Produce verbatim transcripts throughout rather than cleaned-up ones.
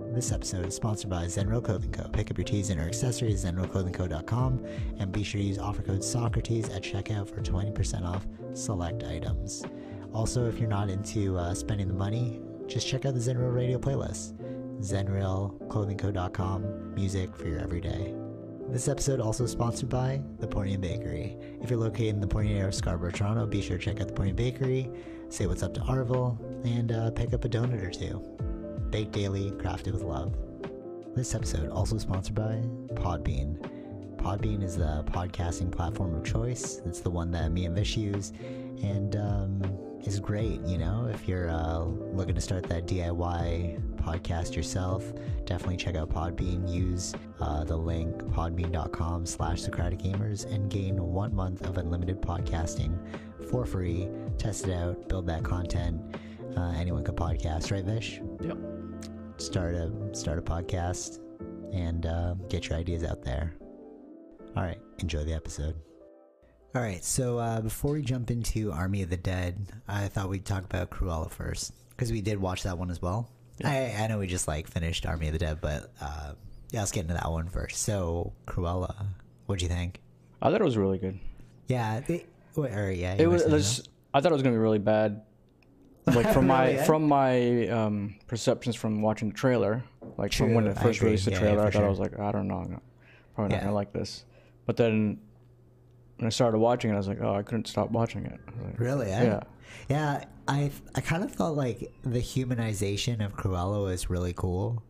This episode is sponsored by Zenro Clothing Co. Pick up your tees and or accessories at zenro clothing co dot com and be sure to use offer code Socrates at checkout for twenty percent off select items. Also, if you're not into uh, spending the money, just check out the Zenro radio playlist. zenro clothing co dot com, music for your everyday. This episode also sponsored by The Pornian Bakery. If you're located in the Pornian area of Scarborough, Toronto, be sure to check out The Pornian Bakery, say what's up to Arville, and uh, pick up a donut or two. Baked daily, crafted with love. This episode also sponsored by Podbean. Podbean is the podcasting platform of choice. It's the one that me and Vish use, and um, is great, you know, if you're uh, looking to start that D I Y podcast yourself, definitely check out Podbean. Use uh, the link podbean.com slash Socratic Gamers and gain one month of unlimited podcasting for free. Test it out, build that content. Uh, anyone could podcast, right, Vish? Yep. Start a start a podcast and uh, get your ideas out there. All right, enjoy the episode. All right, so uh, before we jump into Army of the Dead, I thought we'd talk about Cruella first because we did watch that one as well. Yeah. I, I know we just like finished Army of the Dead, but uh, yeah, let's get into that one first. So Cruella, what'd you think? I thought it was really good. Yeah, it, or, yeah, it was. Just, I thought it was gonna be really bad. Like from my really, from my um, perceptions from watching the trailer, like True, from when it first released the trailer, yeah, yeah, I thought sure. I was like, I don't know, I'm probably not yeah. gonna like this. But then when I started watching it, I was like, oh, I couldn't stop watching it. Like, really? Eh? Yeah. Yeah, I I kind of felt like the humanization of Cruella was really cool,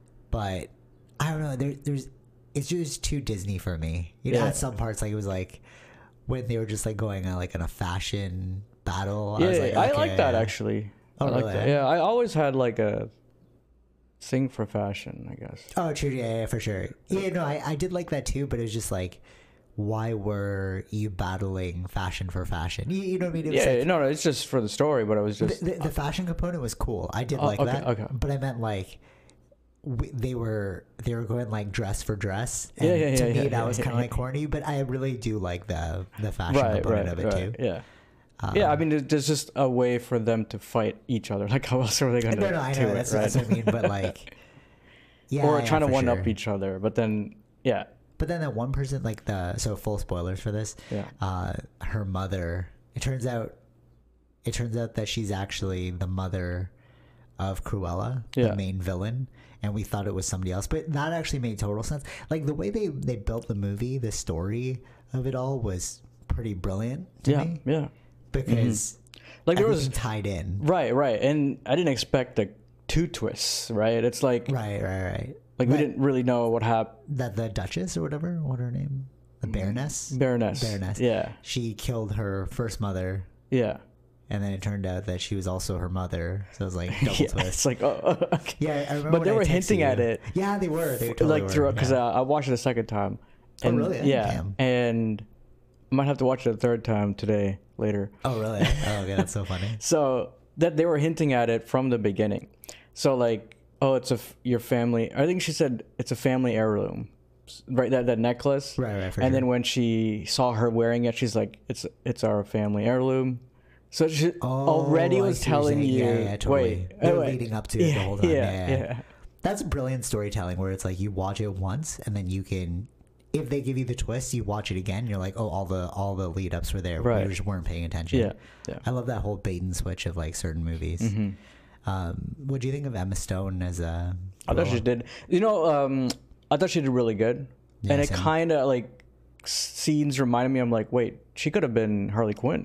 but I don't know. There, there's it's just too Disney for me. You know, yeah. At some parts, like it was like when they were just like going on like in a fashion battle. Yeah, I, was like, I okay. like that actually. Oh, I like really? That. Yeah, I always had like a thing for fashion, I guess. Oh, true. Yeah, yeah, for sure. Yeah, no, I, I did like that too, but it was just like, why were you battling fashion for fashion? You, you know what I mean? It was yeah, like, no, no, it's just for the story, but it was just... The, the, the fashion component was cool. I did uh, like okay, that. Okay. But I meant like, we, they were they were going like dress for dress. And yeah, yeah, to yeah, me, yeah, that yeah, was yeah, kind of yeah. like corny, but I really do like the, the fashion right, component right, of it right, too. Yeah. Um, yeah, I mean, there's just a way for them to fight each other. Like, how else are they going to no, no, I know, do that's, it, right? that's what I mean, but like... Yeah, or yeah, trying to one-up sure. each other, but then, yeah. But then that one person, like the... So, full spoilers for this. Yeah. Uh, her mother... It turns out... It turns out that she's actually the mother of Cruella, yeah. the main villain. And we thought it was somebody else. But that actually made total sense. Like, the way they, they built the movie, the story of it all was pretty brilliant to yeah, me. Yeah, Because... Mm-hmm. Like there was tied in, right, right, and I didn't expect the two twists, right? It's like right, right, right. Like that, we didn't really know what happened. That the Duchess or whatever, what her name, the Baroness, Baroness, Baroness. Yeah, she killed her first mother. Yeah, and then it turned out that she was also her mother. So it was like double yeah, twist. It's like oh, okay. Yeah, I remember. But they were hinting you. at it. Yeah, they were. They totally like throughout because yeah. uh, I watched it a second time. And, oh really? Yeah, Damn. and I might have to watch it a third time today later. Oh really? Oh okay, that's so funny. So that they were hinting at it from the beginning. So like, oh, it's a f- your family. I think she said it's a family heirloom, right? That that necklace. Right, right. For and sure. then when she saw her wearing it, she's like, it's it's our family heirloom. So she oh, already was telling you. Yeah, yeah, totally. Wait, They're wait. leading up to it yeah, the whole time. Yeah, yeah, yeah. yeah. That's brilliant storytelling where it's like you watch it once and then you can. If they give you the twist, you watch it again. You're like, oh, all the all the lead ups were there. Right. We just weren't paying attention. Yeah, yeah. I love that whole bait and switch of like certain movies. Mm-hmm. Um, what do you think of Emma Stone as a? I thought she did. You know, um, I thought she did really good, yeah, and it same. kind of like scenes reminded me. I'm like, wait, she could have been Harley Quinn.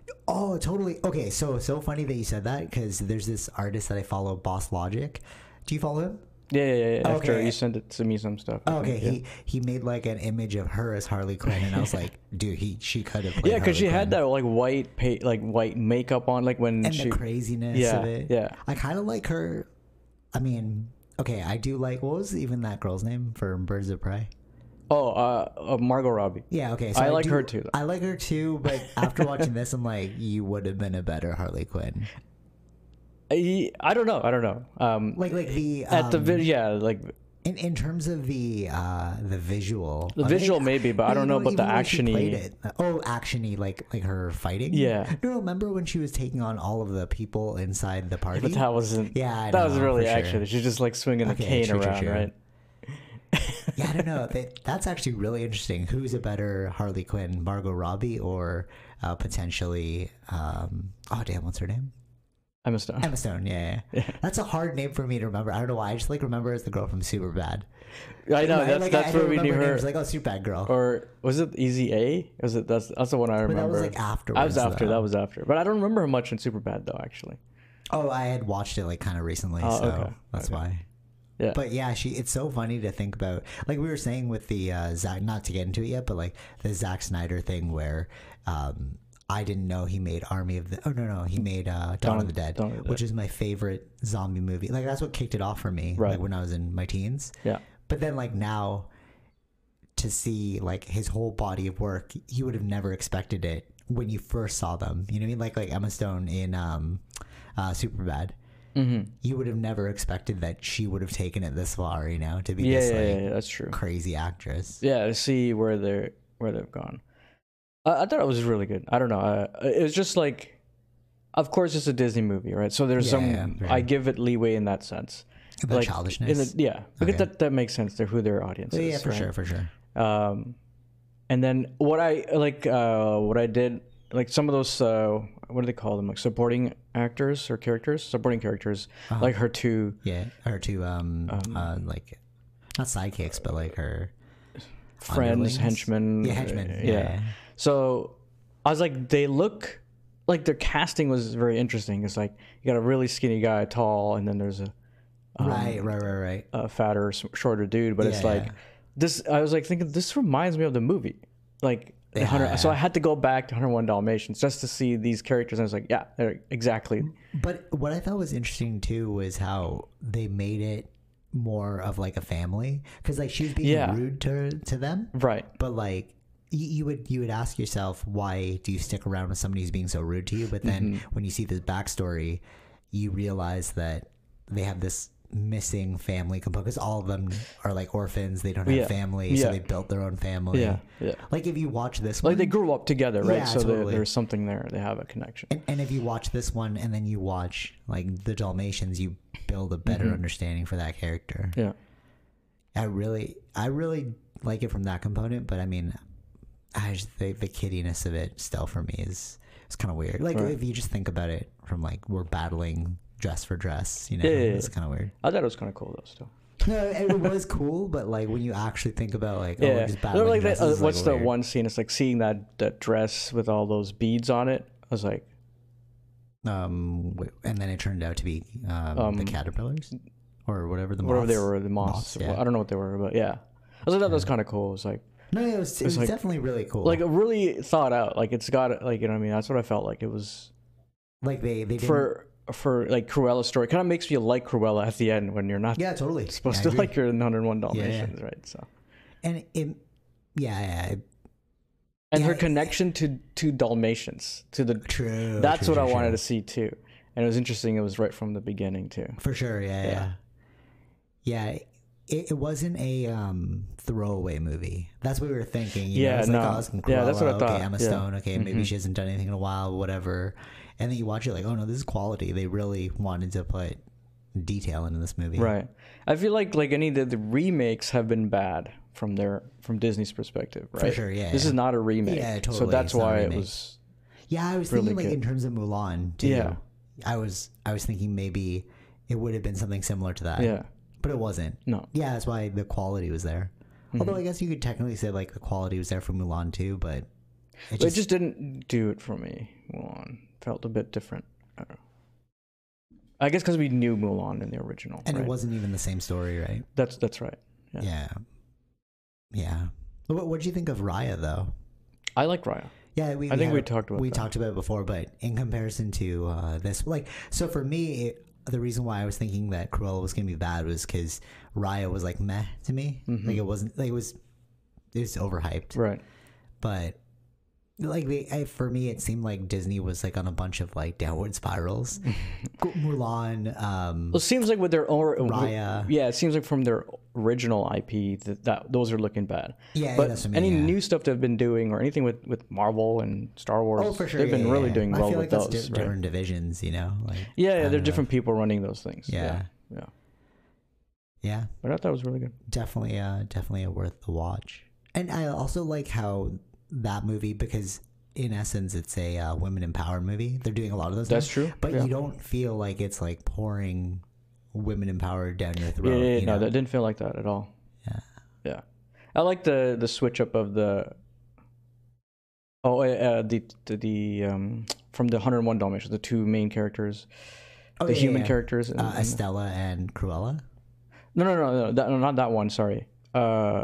Oh, totally. Okay, so so funny that you said that because there's this artist that I follow, Boss Logic. Do you follow him? Yeah, yeah, yeah. Okay. After you sent it to me some stuff. Oh, okay, think, he yeah. he made like an image of her as Harley Quinn, and I was like, dude, he she could have. Yeah, because she Quinn. had that like white pa- like white makeup on, like when and she the craziness yeah, of it. Yeah, I kind of like her. I mean, okay, I do like. What was even that girl's name for Birds of Prey? Oh, uh, uh Margot Robbie. Yeah, okay. So I, I like do, her too. Though. I like her too, but after watching this, I'm like, you would have been a better Harley Quinn. I, I don't know. I don't know. Um, like like the at um, the vid, yeah, like In in terms of the uh, the visual, the visual they, maybe, but I don't know, know about the actiony. Oh, actiony, like like her fighting. Yeah. No, remember when she was taking on all of the people inside the party? Yeah, but that wasn't. Yeah, I that know, was really action. Sure. She's just like swinging okay, a cane true, around, true, true. right? Yeah, I don't know. They, that's actually really interesting. Who's a better Harley Quinn, Margot Robbie, or uh, potentially? Um, oh, damn, what's her name? Emma Stone. Emma Stone, yeah, yeah. yeah. That's a hard name for me to remember. I don't know why. I just like remember as the girl from Superbad. I know, right? that's like, that's I, where I we knew her. Names, like, oh, Superbad girl. Or was it Easy A? Was it that's that's the one I remember. But that was like afterwards. I was after. Though. That was after. But I don't remember her much in Superbad though, actually. Oh, I had watched it like kind of recently, oh, so okay. that's okay. why. Yeah. But yeah, she. It's so funny to think about. Like we were saying with the uh, Zack, not to get into it yet, but like the Zack Snyder thing where. Um, I didn't know he made Army of the... Oh, no, no. He made uh, Dawn, Dawn of the Dead, Dawn of the Dead, which is my favorite zombie movie. Like, that's what kicked it off for me, right. like, when I was in my teens. Yeah. But then, like, now, to see, like, his whole body of work, you would have never expected it when you first saw them. You know what I mean? Like, like Emma Stone in um, uh, Superbad. Mm-hmm. You would have never expected that she would have taken it this far, you know, to be yeah, this, yeah, like, yeah, that's true. crazy actress. Yeah, to see where they're where they've gone. I thought it was really good. I don't know. Uh, it was just like, of course, it's a Disney movie, right? So there's yeah, some. Yeah, yeah. I give it leeway in that sense. The like, childishness. The, yeah, because okay. that that makes sense. They're who their audience yeah, is. Yeah, for right? sure, for sure. Um, and then what I like, uh, what I did, like some of those, uh, what do they call them? Like supporting actors or characters, supporting characters, uh-huh. like her two. Yeah, her two. Um, um uh, like not sidekicks, but like her friends, underlings. henchmen. Yeah, henchmen. Yeah. yeah. So I was like, they look like their casting was very interesting. It's like you got a really skinny guy, tall, and then there's a um, right, right, right, right, a fatter, shorter dude. But yeah, it's like yeah. this. I was like thinking, this reminds me of the movie, like. Yeah. So I had to go back to one oh one Dalmatians just to see these characters, and I was like, yeah, they're exactly. But what I thought was interesting too was how they made it more of like a family, because like she was being yeah. rude to to them, right? But like. You would you would ask yourself, why do you stick around with somebody who's being so rude to you? But then mm-hmm. when you see this backstory, you realize that they have this missing family component, because all of them are like orphans. They don't have yeah. family, yeah. so they built their own family. Yeah, yeah. Like if you watch this like one, they grew up together, right? Yeah, so totally. there's something there. They have a connection. And, and if you watch this one and then you watch like the Dalmatians, you build a better mm-hmm. understanding for that character. Yeah. I really, I really like it from that component, but I mean. I just think the kiddiness of it still for me is it's kind of weird. Like right. if you just think about it from like we're battling dress for dress, you know, yeah, yeah, it's yeah. kind of weird. I thought it was kind of cool though. Still, no, it was cool, but like when you actually think about like, yeah, oh, we're just battling like that, uh, dresses, what's like, the weird. one scene? It's like seeing that that dress with all those beads on it. I was like, um, and then it turned out to be um, um the caterpillars or whatever the whatever moths. they were, the moths. moths yeah. well, I don't know what they were, but yeah, I was like, that was kind of cool. It was like. No, it was, it was like, definitely really cool. Like really thought out. Like it's got like you know what I mean. That's what I felt like. It was like they they didn't... for for like Cruella's story. Kind of makes you like Cruella at the end when you're not. Yeah, totally. Supposed yeah, to like your one oh one Dalmatians, yeah, yeah. right? So. And it, yeah, yeah. It, and yeah, her connection to to Dalmatians to the true. That's true, what true, I wanted true. to see too, and it was interesting. It was right from the beginning too. For sure. Yeah. Yeah. Yeah. yeah. It, it wasn't a um, throwaway movie. That's what we were thinking. You yeah, know? It was no. like, oh, it's Cruella, yeah, that's what I thought. Okay, Emma yeah. Stone. Okay, mm-hmm. maybe she hasn't done anything in a while, whatever. And then you watch it like, oh no, this is quality. They really wanted to put detail into this movie. Right. I feel like like any of the, the remakes have been bad from their from Disney's perspective, right? For sure, yeah. This yeah. is not a remake. Yeah, totally. So that's why it was. Yeah, I was really thinking like good. in terms of Mulan too. Yeah. I was I was thinking maybe it would have been something similar to that. Yeah. But it wasn't. No. Yeah, that's why the quality was there. Mm-hmm. Although I guess you could technically say like the quality was there for Mulan too, but it just, just, it just didn't do it for me. Mulan felt a bit different. I don't know. I guess because we knew Mulan in the original, and right? it wasn't even the same story, right? That's that's right. Yeah. Yeah. yeah. What what did you think of Raya though? I like Raya. Yeah, we. I we think had, we talked about. We that. talked about it before, but in comparison to uh, this, like, so for me. It, the reason why I was thinking that Cruella was gonna be bad was because Raya was like meh to me. Mm-hmm. Like it wasn't like it was it was overhyped. Right. But like they, I, for me it seemed like Disney was like on a bunch of like downward spirals. Mulan, um well, it seems like with their own Raya. Yeah, it seems like from their original I P, that, that those are looking bad. Yeah, but that's what I any mean, yeah. new stuff they've been doing, or anything with, with Marvel and Star Wars, oh, for sure. they've yeah, been yeah, really yeah. doing I well feel with like those. That's di- different right? divisions, you know. Like, yeah, yeah they're know. different people running those things. Yeah, yeah, yeah. Yeah, but I thought it was really good. Definitely, uh, definitely a worth the watch. And I also like how that movie, because in essence, it's a uh, women empowered movie. They're doing a lot of those. That's things, true. But yeah. you don't feel like it's like pouring women empowered down your throat. Yeah, yeah, yeah you no, know? that didn't feel like that at all. Yeah, yeah. I like the the switch up of the. Oh, uh, the the, the um from the one oh one Dalmatians, the two main characters, oh, the yeah, human yeah. characters, uh, and, Estella and Cruella. No, no, no, no, that, no, not that one. Sorry, uh,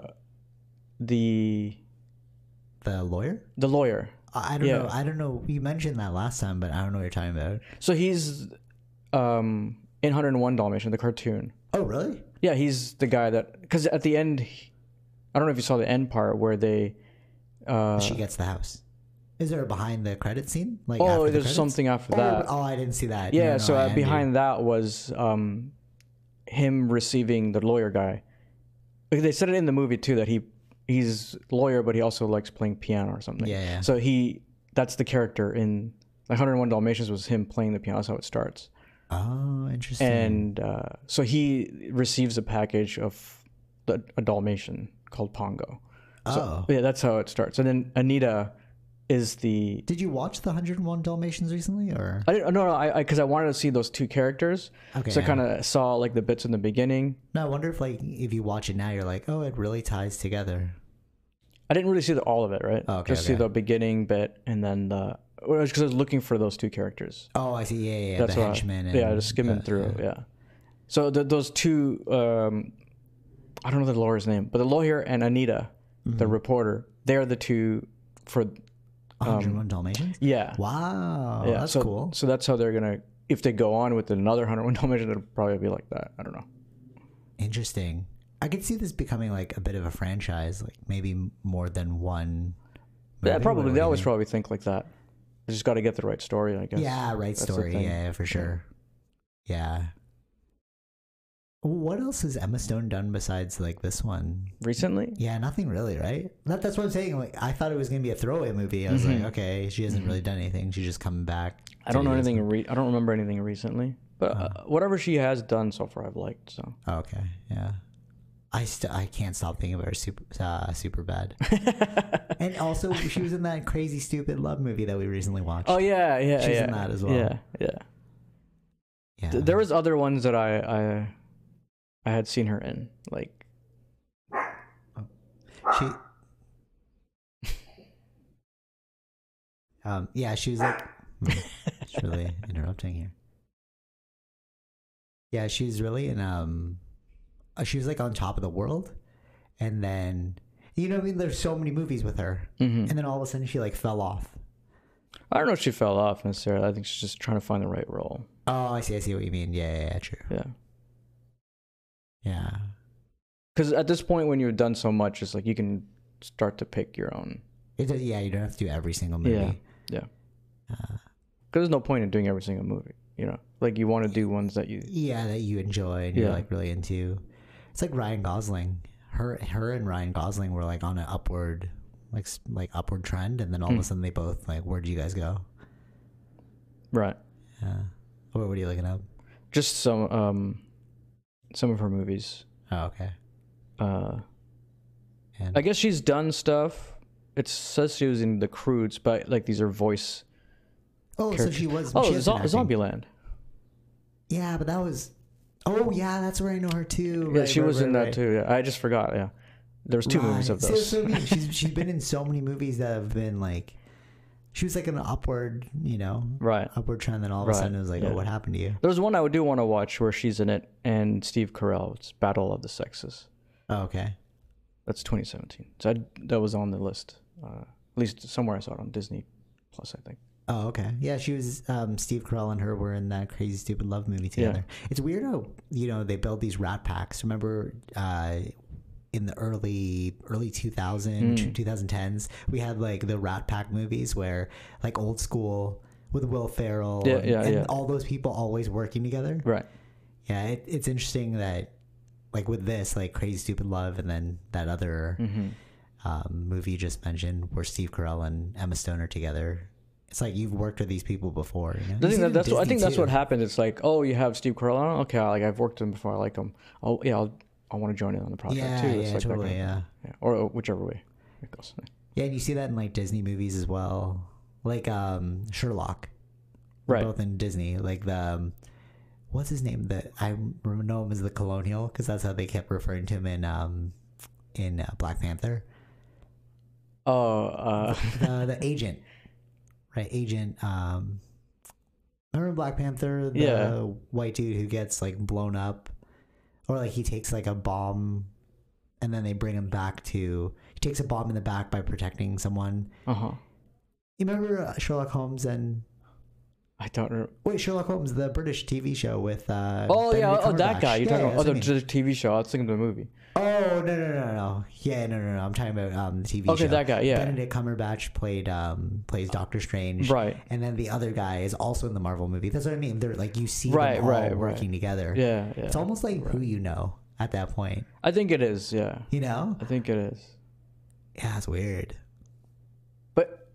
the the lawyer. The lawyer. I don't yeah. know. I don't know. You mentioned that last time, but I don't know what you're talking about. So he's um in one oh one Dalmatians, the cartoon. Oh, really? Yeah, he's the guy that, because at the end, I don't know if you saw the end part where they. Uh, she gets the house. Is there a behind the credit scene? Like oh, after the there's credits? something after oh, that. Oh, I didn't see that. Yeah, no, no, so I uh, behind that was um, him receiving the lawyer guy. They said it in the movie too that he he's lawyer, but he also likes playing piano or something. Yeah, yeah. So he that's the character in like one oh one Dalmatians was him playing the piano. That's how it starts. Oh, interesting. And uh, so he receives a package of the, a Dalmatian called Pongo. So, oh. Yeah, that's how it starts. And then Anita is the... Did you watch the one oh one Dalmatians recently, or? I didn't, no, no, I because I, I wanted to see those two characters. Okay. So I yeah. kind of saw like the bits in the beginning. No, I wonder if like if you watch it now, you're like, oh, it really ties together. I didn't really see the, all of it, right? Oh, okay, Just okay. see the beginning bit and then the... Because I was looking for those two characters. Oh, I see. Yeah, yeah, yeah. That's the why- henchman. And, Yeah, just skimming uh, through. yeah. Yeah. So the, those two, um, I don't know the lawyer's name, but the lawyer and Anita, Mm-hmm. the reporter, they're the two for. one oh one Dalmatians. Yeah. Wow, yeah. that's so, cool. So that's how they're gonna. If they go on with another one oh one Dalmatians, it'll probably be like that. I don't know. Interesting. I could see this becoming like a bit of a franchise, like maybe more than one. Yeah, movie. probably. What do They you always think? probably think like that. They just got to get the right story, I guess. Yeah, right That's the story. thing. Yeah, for sure. Yeah. What else has Emma Stone done besides like this one? Recently? Yeah, nothing really, right? That, that's what I'm saying. Like, I thought it was gonna be a throwaway movie. I was Mhm. like, okay, she hasn't Mhm. really done anything. She's just coming back. I don't to know do this anything. one. Re- I don't remember anything recently, but uh, whatever she has done so far, I've liked. So. Oh, okay, yeah. I st- I can't stop thinking about her. Super, uh, super bad. And also, she was in that crazy, stupid love movie that we recently watched. Oh yeah, yeah, She's yeah. in that as well. Yeah, yeah. yeah. Th- There was other ones that I, I, I had seen her in, like. She. Um. Yeah, she was like. Hmm, it's really interrupting here. Yeah, she's really in um. uh, She was like on top of the world, and then you know, I mean, there's so many movies with her, Mhm. and then all of a sudden she like fell off. I don't know if she fell off necessarily. I think she's just trying to find the right role. Oh, I see. I see what you mean. Yeah, yeah, yeah true. Yeah. Yeah. Because at this point, when you've done so much, it's like you can start to pick your own. It does, yeah, you don't have to do every single movie. Yeah. Yeah. Uh, Because there's no point in doing every single movie. You know, like you want to do ones that you. yeah, that you enjoy and you're Yeah. like really into. It's like Ryan Gosling. Her, her, and Ryan Gosling were like on an upward, like s- like upward trend, and then all of a Hmm. sudden they both like, where would you guys go? Right. Yeah. What, what are you looking up? Just some um, some of her movies. Oh, okay. Uh, And I guess she's done stuff. It says she was in The Croods, but like these are voice. oh, so characters. she was. Oh, she has been Zo- acting. Zombieland. Yeah, but that was. Oh yeah, that's where I know her too. Yeah, Right, she right, was right, in that right. too. Yeah, I just forgot. Yeah, there was two movies of Right. those. So, so I mean, she's she's been in so many movies that have been like, she was like an upward, you know, Right. upward trend. Then all of Right. a sudden it was like, Yeah. oh, what happened to you? There's one I do want to watch where she's in it and Steve Carell. It's Battle of the Sexes. Oh, okay. That's twenty seventeen. So I, that was on the list. Uh, at least somewhere I saw it on Disney Plus, I think. Oh, okay. Yeah, she was. Um, Steve Carell and her were in that Crazy Stupid Love movie together. It's weird how you know they build these rat packs. Remember, uh, in the early early two thousand Mm. twenty tens, we had like the Rat Pack movies where like Old School with Will Ferrell, Yeah, and, yeah, and yeah. all those people always working together. Right. Yeah, it, it's interesting that like with this, like Crazy Stupid Love, and then that other mm-hmm. um, movie you just mentioned where Steve Carell and Emma Stone are together. It's like you've worked with these people before. You know? I think, that, that's what, I think that's what happens. It's like, oh, you have Steve Carell on? Okay, like I've worked with him before. I like him. Oh, yeah, I'll, I want to join in on the project yeah, too. It's yeah, like totally, yeah. yeah. Or, or whichever way it goes. Yeah, and you see that in like Disney movies as well. Like um, Sherlock. Right. Both in Disney. Like the, um, what's his name? The I know him as the Colonial because that's how they kept referring to him in um, in uh, Black Panther. Oh, uh... the, the agent. Right, agent. Um, remember Black Panther? The yeah. white dude who gets like blown up, or like he takes like a bomb, and then they bring him back to. He takes a bomb in the back by protecting someone. Uh huh. You remember uh, Sherlock Holmes and? I don't remember. Wait, Sherlock Holmes, the British T V show with. Uh, oh Benedict yeah, oh that guy. You're yeah, talking yeah, about oh, the, the T V show. I was thinking of the movie. Oh no no no no yeah no no no I'm talking about um the T V okay, show. Okay, that guy, yeah. Benedict Cumberbatch played um plays Doctor Strange, right? And then the other guy is also in the Marvel movie. That's what I mean. They're like you see right, them all right, working right. together. Yeah, yeah. It's almost like right. who you know at that point. I think it is. Yeah. You know. I think it is. Yeah, it's weird. But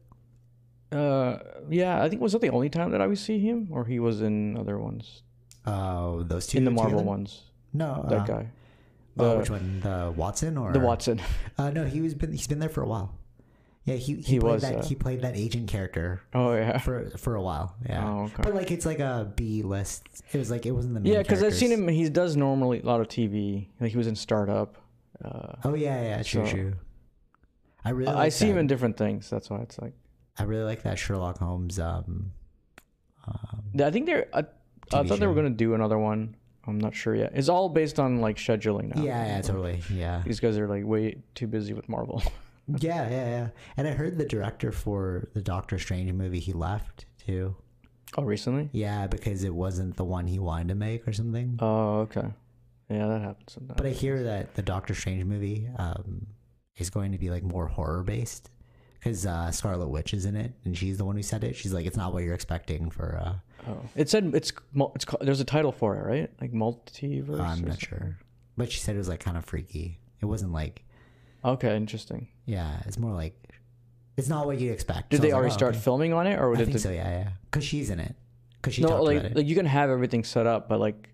uh, yeah, I think was that the only time that I would see him, or he was in other ones? Oh, uh, those two in the Marvel together? ones. No, that uh, guy. The, oh, which one? The Watson or the Watson? Uh, no, he was been he's been there for a while. Yeah, he he, he played was that uh, he played that agent character. Oh yeah, for for a while. Yeah, oh, okay. But like it's like a B list. It was like it wasn't the main. Yeah, because I've seen characters. him. He does normally a lot of T V. Like he was in Startup. Uh, oh yeah, yeah, true, so, true. I really. I like see that. him in different things. That's why it's like. I really like that Sherlock Holmes. Um, um I think they're. I, I thought show. they were gonna do another one. I'm not sure yet. It's all based on like scheduling now. Yeah, yeah, totally. Yeah. These guys are like way too busy with Marvel. yeah, yeah, yeah. And I heard the director for the Doctor Strange movie, he left too. Oh, recently? Yeah, because it wasn't the one he wanted to make or something. Oh, okay. Yeah, that happens sometimes. But I hear that the Doctor Strange movie um, is going to be like more horror based because uh, Scarlet Witch is in it, and she's the one who said it. She's like, it's not what you're expecting for. Uh, Oh, it said it's it's there's a title for it, right? Like multiverse. I'm not sure, but she said it was like kind of freaky. It wasn't like. Okay, interesting. Yeah, it's more like, it's not what you expect. Did so they already like, oh, start okay. filming on it, or I did think the... so? Yeah, yeah. Because she's in it. Because she no, talked like about it. like you can have everything set up, but like,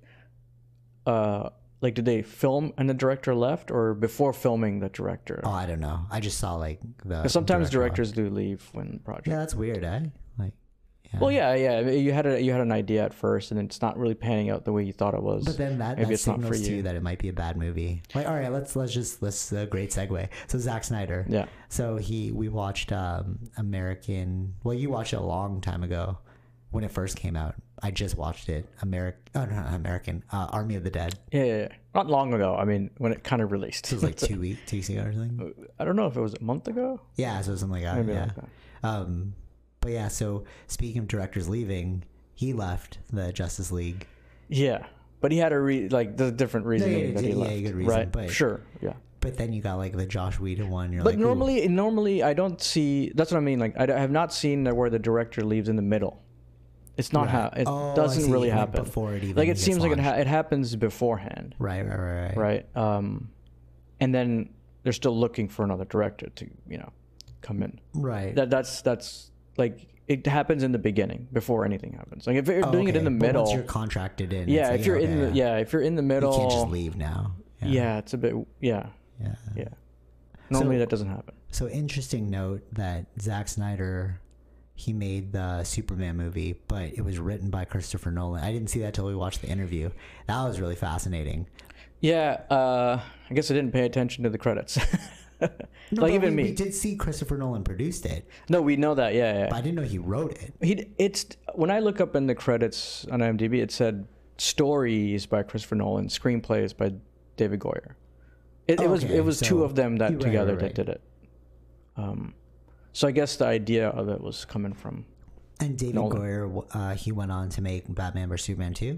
uh, like did they film and the director left, or before filming the director? Oh, I don't know. I just saw like the. Because sometimes directors left. do leave when project. Yeah, that's weird, eh? Like. Yeah. Well, yeah, yeah. You had a you had an idea at first, and it's not really panning out the way you thought it was. But then that, Maybe that it's not for signals to you you that it might be a bad movie. Like, all right, let's let's just let's uh, great segue. So Zack Snyder. Yeah. So he we watched um, American. Well, you watched it a long time ago when it first came out. I just watched it. American. Oh no, not American. Uh, Army of the Dead. Yeah, yeah, yeah, not long ago. I mean, when it kind of released. So it was like two weeks, two weeks ago or something. I don't know if it was a month ago. Yeah, so something like that. Maybe yeah. like that. Um. But yeah, so speaking of directors leaving, he left the Justice League. Yeah, but he had a re- like the different reasoning no, yeah, that he yeah, left. Yeah, good reason, right? But, sure, yeah. But then you got like the Josh Whedon one. You're but like, normally, ooh. normally I don't see. That's what I mean. Like I, I have not seen where the director leaves in the middle. It's not right. how it oh, doesn't really like happen before it even like it seems launched. like it, ha- it happens beforehand. Right, right, right, right. Right. Um, and then they're still looking for another director to you know come in. Right. That that's that's like. It happens in the beginning before anything happens. Like if you're oh, doing okay. it in the but middle, once you're contracted in. Yeah, like, if you're okay, in the yeah, if you're in the middle, you can't just leave now. Yeah, yeah it's a bit yeah, yeah, yeah. Normally so, that doesn't happen. So interesting note that Zack Snyder, he made the Superman movie, but it was written by Christopher Nolan. I didn't see that till we watched the interview. That was really fascinating. Yeah, uh, I guess I didn't pay attention to the credits. No, like even we, me, we did see Christopher Nolan produced it. No, we know that. Yeah, yeah. But I didn't know he wrote it. He it's when I look up in the credits on IMDb, it said stories by Christopher Nolan, screenplays by David Goyer. It, it was okay, it was so two of them that right, together right, right. that did it. Um, so I guess the idea of it was coming from. And David Nolan. Goyer, uh, he went on to make Batman versus Superman two.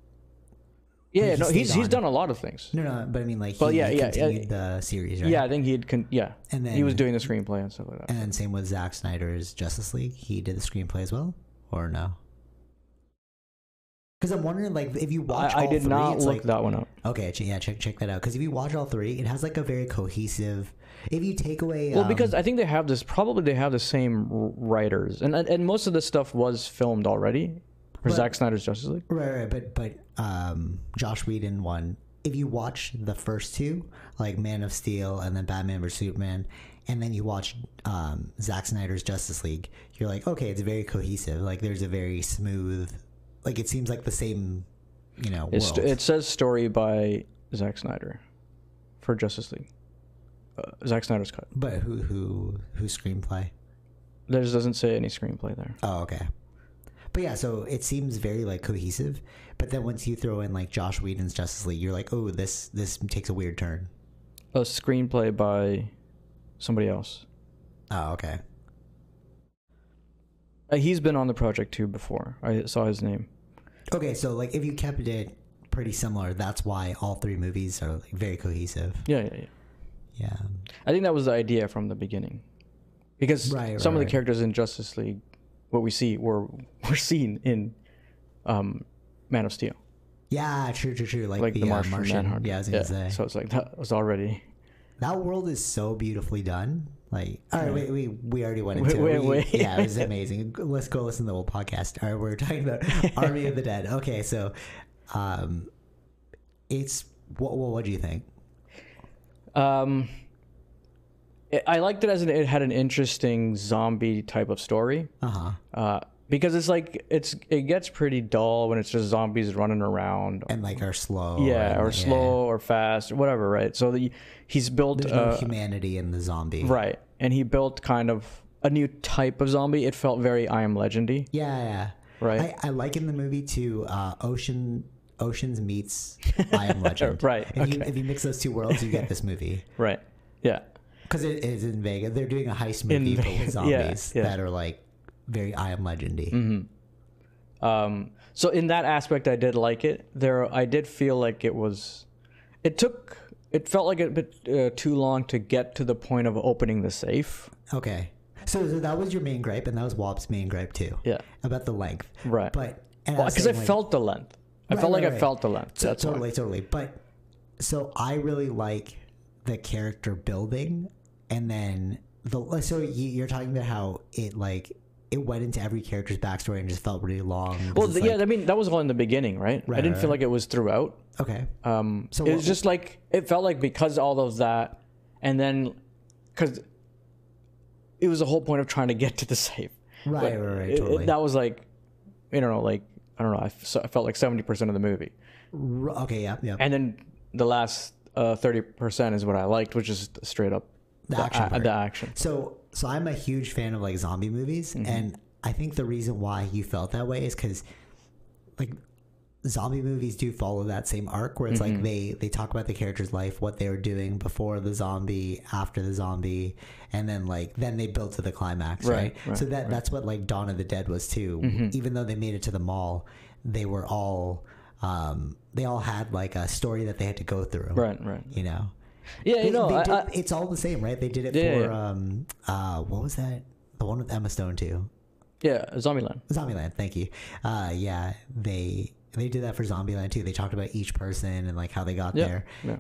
Yeah, he no, he's stayed he's on. done a lot of things. No, no, but I mean, like, he, Well, yeah, he yeah, continued yeah. the series, right? Yeah, I think he'd con- yeah. And then he was doing the screenplay and stuff like that. And then same with Zack Snyder's Justice League. He did the screenplay as well, or no? Because I'm wondering, like, if you watch I, all I did three, not it's look like, that one up. Okay, yeah, check check that out. Because if you watch all three, it has like a very cohesive. If you take away, well, um, because I think they have this. Probably they have the same writers, and and most of this stuff was filmed already for but, Zack Snyder's Justice League. Right, right, but but um, Joss Whedon one. If you watch the first two, like Man of Steel and then Batman versus Superman, and then you watch um, Zack Snyder's Justice League, you're like, okay, it's very cohesive. Like, there's a very smooth. Like, it seems like the same. You know, it's, it says story by Zack Snyder for Justice League. Uh, Zack Snyder's cut. But who who whose screenplay? There doesn't say any screenplay there. Oh, okay. But yeah, so it seems very like cohesive. But then once you throw in like Joss Whedon's Justice League, you're like, oh, this this takes a weird turn. A screenplay by somebody else. Oh, okay. Uh, he's been on the project too before. I saw his name. Okay, so like if you kept it pretty similar, that's why all three movies are like very cohesive. Yeah, yeah, yeah. Yeah. I think that was the idea from the beginning, because right, some right, of the characters in Justice League, what we see, were were seen in um, Man of Steel. Yeah, true, true, true. Like, like the, the uh, Martian, Martian. Manhunter. Yeah, I was gonna yeah. say. So it's like that was already. That world is so beautifully done. Like, all right, wait, we we already went into wait, it. wait, We, wait. Yeah, it was amazing. Let's go listen to the old podcast. All right, we're talking about Army of the Dead. Okay, so, um, it's what what what do you think? Um, it, I liked it as an, it had an interesting zombie type of story. Uh-huh. Uh Because it's like it's it gets pretty dull when it's just zombies running around and like are slow. Yeah, and, or yeah. slow or fast or whatever, right? So the, he's built There's no uh, humanity in the zombie, right? And he built kind of a new type of zombie. It felt very I Am Legend-y. Yeah, yeah. Right. I, I like in the movie too. Uh, Ocean Oceans meets I Am Legend. Right. If, okay. you, if you mix those two worlds, you get this movie. Right. Yeah. Because it is in Vegas. They're doing a heist movie but with zombies yeah, yeah. that are like very I Am Legend-y. Mm-hmm. Um, so in that aspect, I did like it. There, I did feel like it was. It took. It felt like a bit uh, too long to get to the point of opening the safe. Okay, so, so that was your main gripe, and that was Wop's main gripe too. Yeah, about the length. Right. But because well, I, I like, felt the length. I right, felt like right, I felt the length. So, That's totally, why. totally. But so I really like the character building, and then the. So you're talking about how it like. It went into every character's backstory and just felt really long. Well, the, like, yeah, I mean that was all in the beginning, right? right I didn't right, feel right. like it was throughout. Okay. Um, so it what, was just like it felt like because all of that, and then because it was the whole point of trying to get to the safe. Right, but right, right. It, totally. It, that was like, I don't know, like I don't know. I, f- I felt like seventy percent of the movie. Okay. Yeah. Yeah. And then the last uh, thirty percent is what I liked, which is straight up the, the action. A, the action. So, so I'm a huge fan of like zombie movies, mm-hmm. and I think the reason why you felt that way is because, like, zombie movies do follow that same arc where it's mm-hmm. like they they talk about the character's life, what they were doing before the zombie, after the zombie, and then like then they build to the climax, right? right? right so that right. that's what like Dawn of the Dead was too. Mm-hmm. Even though they made it to the mall, they were all um, they all had like a story that they had to go through, right? Right. You know. Yeah, you know, they I, did, I, it's all the same, right? They did it yeah, for yeah. um uh what was that? The one with Emma Stone too. Yeah, Zombieland. Zombieland, thank you. Uh, yeah, they they did that for Zombieland too. They talked about each person and like how they got yeah, there. Yeah.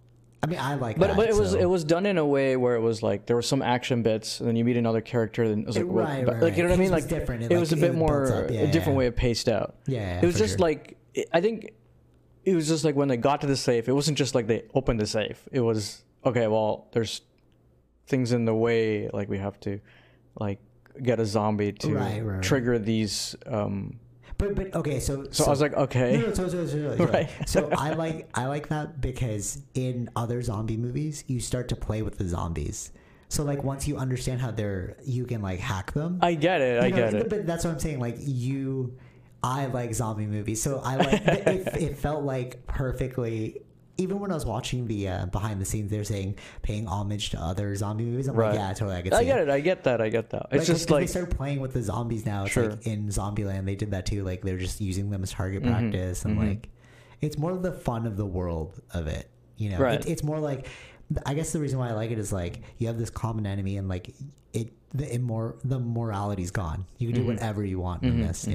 I mean, I like but, that. But it so. was it was done in a way where it was like there were some action bits, and then you meet another character, and it was like, right, what, right, like you know what I mean? Like different. It, it was like, a bit more yeah, a different yeah. way of paced out. Yeah, yeah it was just sure. like I think it was just like when they got to the safe, it wasn't just like they opened the safe. It was okay. Well, there's things in the way, like we have to like get a zombie to right, right, trigger these. Um, But but okay, so so, so I was like, okay, no, no, so, so, so, so, right. so I like I like that because in other zombie movies, you start to play with the zombies. So like once you understand how they're, you can like hack them. I get it. I know, get it. But that's what I'm saying. Like you, I like zombie movies, so I like it. It felt like perfectly. Even when I was watching the uh, behind the scenes, they're saying paying homage to other zombie movies. I'm right. like, yeah, totally. I, could I see get it. it. I get that. I get that. It's like, just like they started playing with the zombies now. It's sure. like in Zombieland, they did that too. Like they're just using them as target mm-hmm. practice, and mm-hmm. like it's more of the fun of the world of it. You know, right. it, it's more like. I guess the reason why I like it is like you have this common enemy, and like it, the immor- the morality's gone. You can do mm-hmm. whatever you want in mm-hmm. this, you know.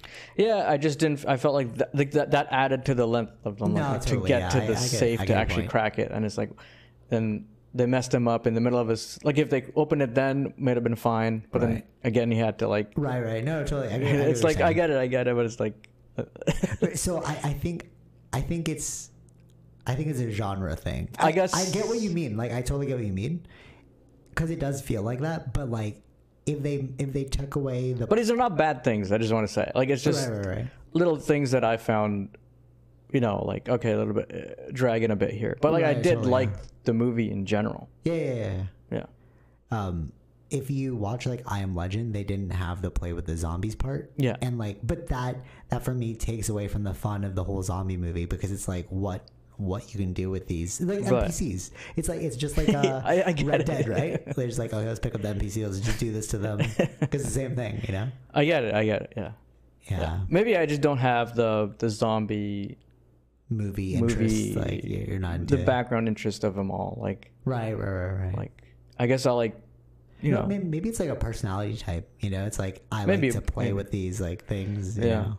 Yeah, I just didn't. I felt like that like that, that added to the length of them, No, like, totally, to get yeah, to I- the I get- safe I to get your actually point. crack it, and it's like, then they messed him up in the middle of his. Like if they opened it then, might have been fine, but then Right. again he had to like. Right, right. No, totally. I get, I get It's what like you're I saying. get it, I get it, but it's like. So I, I think, I think it's, I think it's a genre thing. I guess- I get what you mean. Like I totally get what you mean, because it does feel like that. But like, if they if they took away the But these are not bad things. I just want to say, like, it's just right, right, right. little things that I found, you know, like okay, a little bit uh, dragging a bit here, but like I Right, did totally, like yeah. the movie in general. Yeah, yeah, yeah, yeah. Yeah. Um, if you watch like I Am Legend, they didn't have the play with the zombies part. Yeah. And like, but that that for me takes away from the fun of the whole zombie movie, because it's like what what you can do with these like But- N P Cs. It's like it's just like uh, I- I get Red it. Dead, right? They're just like, oh, let's pick up the N P C, let's just do this to them, because it's the same thing, you know? I get it. I get it. Yeah. Yeah. Maybe I just don't have the the zombie Movie interest, movie like you're you're not into the it. background interest of them all. Like Right, right, right, right. like I guess I like you know maybe, maybe it's like a personality type, you know? It's like I Maybe- like to play maybe. with these like things, you Yeah. know?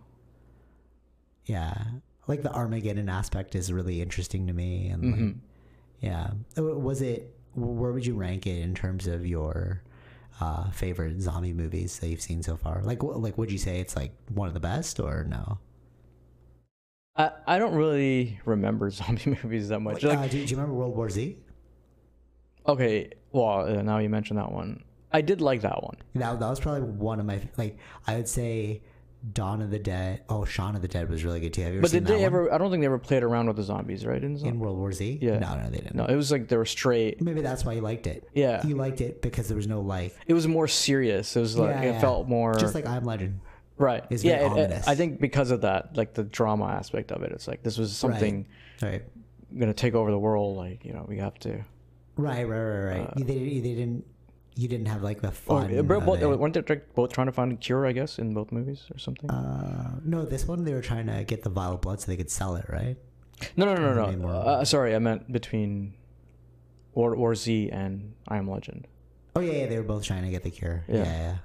Yeah. Like the Armageddon aspect is really interesting to me, and like, Mhm. yeah. Uh, Was it? Where would you rank it in terms of your uh, favorite zombie movies that you've seen so far? Like, wh- like, would you say it's like one of the best, or no? I I don't really remember zombie movies that much. Like, Like, uh, do, do you remember World War Z? okay, well uh, now you mention that one, I did like that one. That that was probably one of my like. I would say Dawn of the Dead. Oh, Shaun of the Dead was really good too. Have you ever But seen did that they one? ever? I don't think they ever played around with the zombies, right? In, in zom- World War Z? Yeah. No, no, they didn't. no, it was like they were straight. Maybe that's why you liked it. Yeah, You liked it because there was no like. it was more serious. It was like Yeah, it yeah. felt more Just like I Am Legend. right. it's yeah, very it- it- ominous. I think because of that, like the drama aspect of it, it's like this was something Right. gonna take over the world. Like you know, we have to. Right, right, right, right. Uh, they, they didn't. You didn't have like the Oh, fun. bro, of both, it. weren't they like, both trying to find a cure? I guess in both movies or something. Uh, no, this one they were trying to get the vial of blood so they could sell it, right? no, no, no, maybe no. more- no. Uh, sorry, I meant between War War Z and I Am Legend. Oh yeah, yeah, they were both trying to get the cure. Yeah, Yeah. yeah.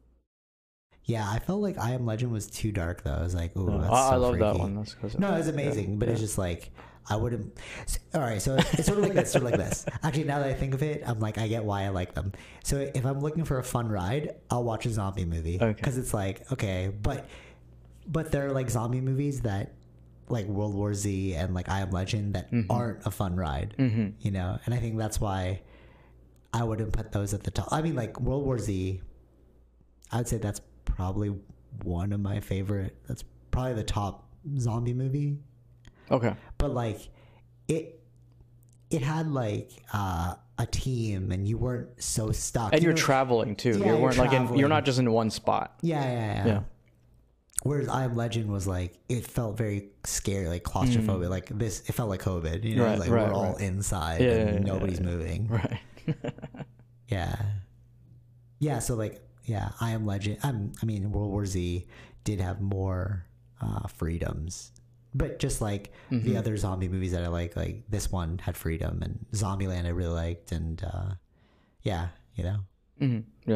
Yeah, I felt like I Am Legend was too dark though. I was like, ooh, No, that's I, so I love that freaky. one. That's because No, it was amazing, but it's just like I wouldn't. s- All right, so it's sort of like this, sort of like this. Actually, now that I think of it, I'm like, I get why I like them. So if I'm looking for a fun ride, I'll watch a zombie movie Okay. because it's like okay, but but there are like zombie movies that like World War Z and like I Am Legend that Mhm. aren't a fun ride, hmm you know. And I think that's why I wouldn't put those at the top. I mean, like World War Z, I would say that's probably one of my favorite. That's probably the top zombie movie. Okay. But like it it had like uh a team and you weren't so stuck. And You you're know- traveling too. Yeah, you you're weren't like in, traveling. you're not just in one spot. yeah, yeah, yeah, Yeah. Whereas I Am Legend was like it felt very scary, like claustrophobic. Like this it felt like COVID, you know, Mm. Right, like right, we're all right. inside Yeah, and yeah, yeah, nobody's yeah. moving. Right. Yeah. Yeah, so like yeah, I Am Legend I'm I mean World War Z did have more uh freedoms. But just like the Mhm. other zombie movies that I like, like this one had freedom, and Zombieland I really liked, and uh, yeah, you know, hmm Yeah.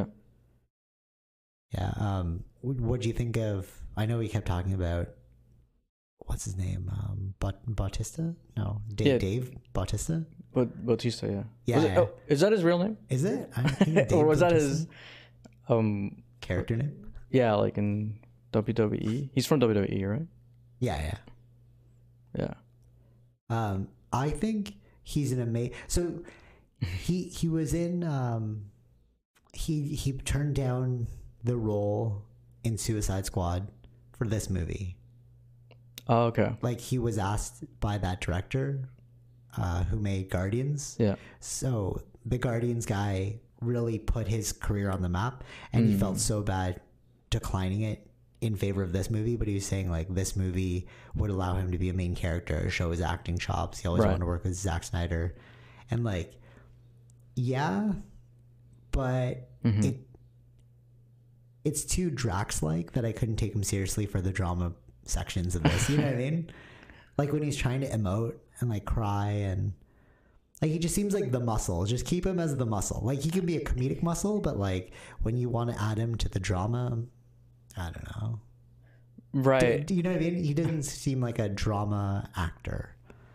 yeah. Um, what what do you think of? I know we kept talking about what's his name, um, Baut- Bautista? No, Dave, Yeah. Dave Bautista. But Bautista, yeah. Yeah, Was it- yeah. oh, is that his real name? Is it? I think Dave Or was that Bautista? his um character name? yeah, like in W W E? He's from W W E, right? Yeah, yeah. Yeah. Um, I think he's an amazing. So he he was in. Um, he he turned down the role in Suicide Squad for this movie. Oh, okay. Like he was asked by that director, uh, who made Guardians. Yeah. So the Guardians guy really put his career on the map, and he Mm. felt so bad declining it in favor of this movie. But he was saying like this movie would allow him to be a main character, show his acting chops. He always Right. wanted to work with Zack Snyder, and like, yeah, but Mhm. it it's too Drax like that I couldn't take him seriously for the drama sections of this. You know what I mean? Like when he's trying to emote and like cry and like he just seems like the muscle. Just keep him as the muscle. Like he can be a comedic muscle, but like when you want to add him to the drama, I don't know. Right. Do, do you know what I mean? He doesn't seem like a drama actor.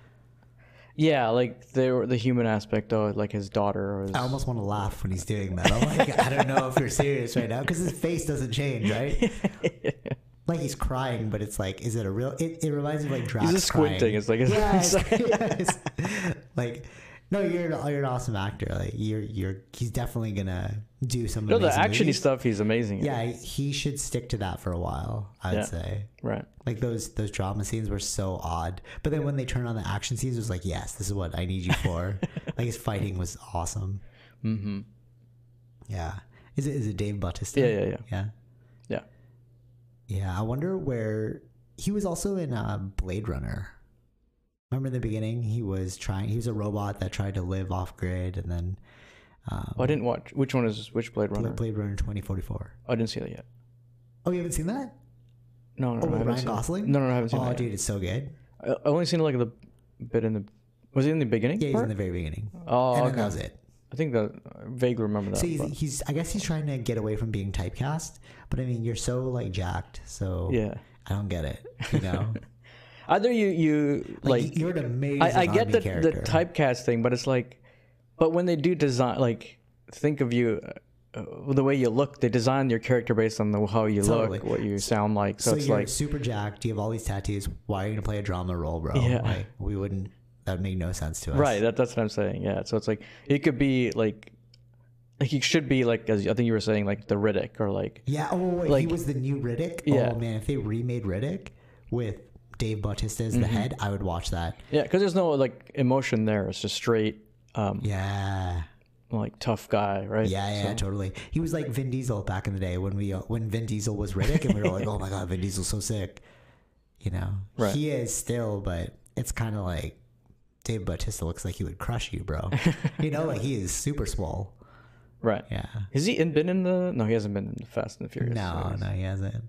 Yeah, like the the human aspect though, like his daughter. Or his... I almost want to laugh when he's doing that. I'm like, I don't know if you're serious right now because his face doesn't change, right? Like he's crying, but it's like, is it a real? It, it reminds me of like Drax. He's just squinting. Crying. It's like, yeah, it's, yeah, it's, like, no, you're you're an awesome actor. Like you're you're he's definitely gonna do some. No, the actiony movies. stuff he's amazing. Yeah, at. he should stick to that for a while. I'd yeah. say. Right. Like those those drama scenes were so odd, but then when they turn on the action scenes, it was like, yes, this is what I need you for. Like his fighting was awesome. Mm-hmm. Yeah. Is it is it Dave Bautista? Yeah, yeah, yeah. Yeah. Yeah. Yeah. I wonder where he was also in uh, Blade Runner. Remember in the beginning, he was trying. He was a robot that tried to live off grid, and then. Um, oh, I didn't watch. Which one is which Blade Runner? Blade Runner twenty forty-four. Oh, I didn't see that yet. Oh, you haven't seen that? No, no. Oh, no, with Ryan Gosling? It. No, no, I haven't seen oh, that. Oh, dude, yet. It's so good. I, I only seen like the bit in the. Was he in the beginning? Yeah, he's part? in the very beginning. Oh, and okay. then that was it. I think that I vaguely remember that. So he's, he's, I guess he's trying to get away from being typecast, but I mean, you're so like jacked, so yeah, I don't get it. You know. Either you you like, like you're an amazing. I, I get the character. the typecast thing, but it's like, but when they do design, like think of you, uh, the way you look, they design your character based on the how you totally. look, what you sound like. So, so it's you're like super jacked. You have all these tattoos. Why are you gonna play a drama role, bro? Yeah. Like we wouldn't. That would make no sense to us. Right. That, that's what I'm saying. Yeah. So it's like it could be like. Like he should be like, as I think you were saying, like the Riddick or like. Yeah. Oh, wait, like, he was the new Riddick. Yeah. Oh man, if they remade Riddick with Dave Bautista as mm-hmm. the head, I would watch that. Yeah, because there's no like emotion there. It's just straight. Um, yeah. Like tough guy, right? Yeah, yeah, so. totally. He was like Vin Diesel back in the day when we uh, when Vin Diesel was Riddick, and we were like, oh my god, Vin Diesel's so sick. You know, right. He is still, but it's kind of like Dave Bautista looks like he would crush you, bro. You know, like he is super swole. Right. Yeah. Has he been in the? No, he hasn't been in the Fast and the Furious. No, series. no, he hasn't.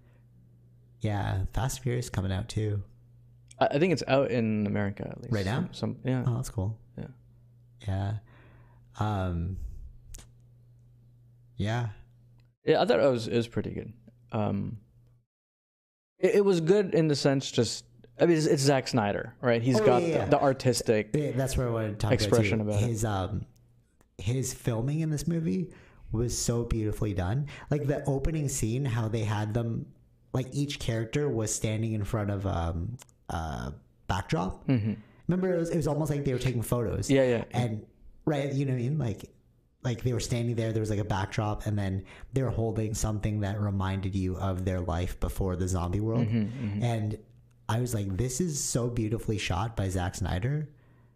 Yeah, Fast and Furious coming out too. I, I think it's out in America at least. Right now? Some, some yeah. Oh, that's cool. Yeah. Yeah. Um. Yeah. Yeah, I thought it was it was pretty good. Um. It, it was good in the sense just. I mean, it's, it's Zack Snyder, right? He's oh, got yeah, yeah. The, the artistic. Yeah, that's where I wanted to talk expression about, about his it. um. His filming in this movie was so beautifully done. Like the opening scene, how they had them, like each character was standing in front of um uh backdrop. Mm-hmm. Remember, it was, it was almost like they were taking photos. Yeah, yeah. And right, you know what I mean? Like, like they were standing there. There was like a backdrop, and then they were holding something that reminded you of their life before the zombie world. Mm-hmm, mm-hmm. And I was like, this is so beautifully shot by Zack Snyder.